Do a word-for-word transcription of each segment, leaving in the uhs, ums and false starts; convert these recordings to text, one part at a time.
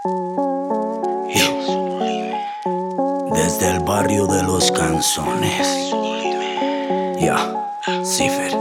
Desde el barrio de los canzones. Ya, yeah. Cipher.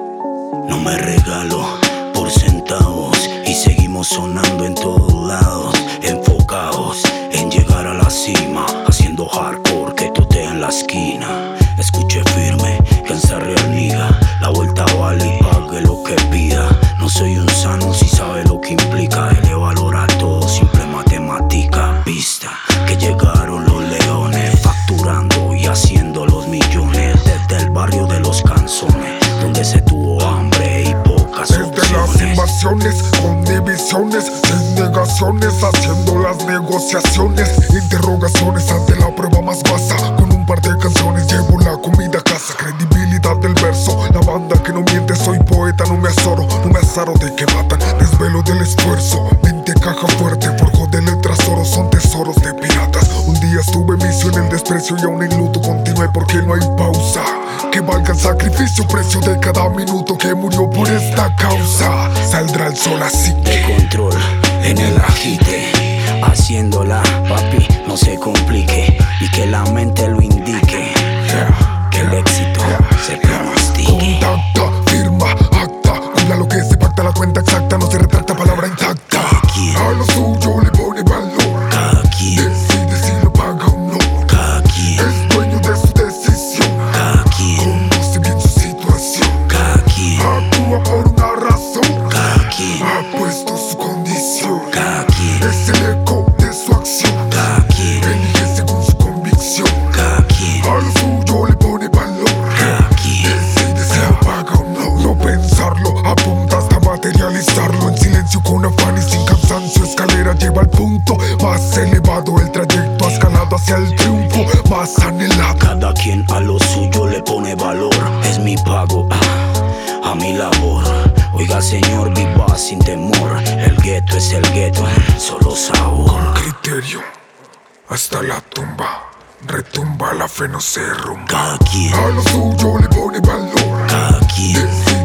No me regalo por centavos y seguimos sonando en todos lados, enfocados en llegar a la cima, haciendo hardcore que totea en la esquina. Escuche firme, que en esa real niga la vuelta vale y pague lo que pida. No soy un sano si sabe lo que implica. Él le valora todo, simple matemática. Vista que llegaron los leones, facturando y haciendo los millones. Desde el barrio de los canzones, donde se tuvo hambre y pocas Desde opciones. las invasiones, con divisiones, sin negaciones, haciendo las negociaciones, interrogaciones ante la prueba más basa. Con un par de canciones llevo la comida a casa. Credibilidad del verso, la banda que no miente. Soy poeta, no me azoro, no me azaro de que matan. Desvelo del esfuerzo, mente caja fuerte, forjo de letras oro, son tesoros de piratas. Un día estuve vicio en el desprecio y aún en luto continué porque no hay pausa que valga el sacrificio, precio de cada minuto que murió por esta causa. Saldrá el sol así que de control en el agite, haciéndola, papi, no se complique y que la mente lo indique, yeah, que el éxito yeah, se pronostique. Contacta, firma, acta, cumpla lo que se pacta, la cuenta exacta no se retracta, palabra intacta. A lo suyo le pone valor, Cada quien, decide si lo paga o no. cada quien, Es dueño de su decisión, cada quien, conoce bien su situación, cada quien, actúa por una razón, cada quien, ha puesto su condición, cada quien, es el eco de su acción, cada quien, elige según su convicción. cada quien, A lo suyo le pone valor, cada quien, decide si lo paga o no. No pensarlo, apunta hasta materializarlo. En silencio con afán y sin cansancio, escalera lleva al punto más elevado. El trayecto ha escalado hacia el triunfo más anhelado. cada quien a lo suyo le pone valor. Es mi pago, ah, a mi labor. Oiga señor, viva sin temor. El gueto es el gueto, solo sabor. Criterio hasta la tumba, retumba, la fe no se derrumba. Cada quien, A lo suyo le pone valor, cada quien, decide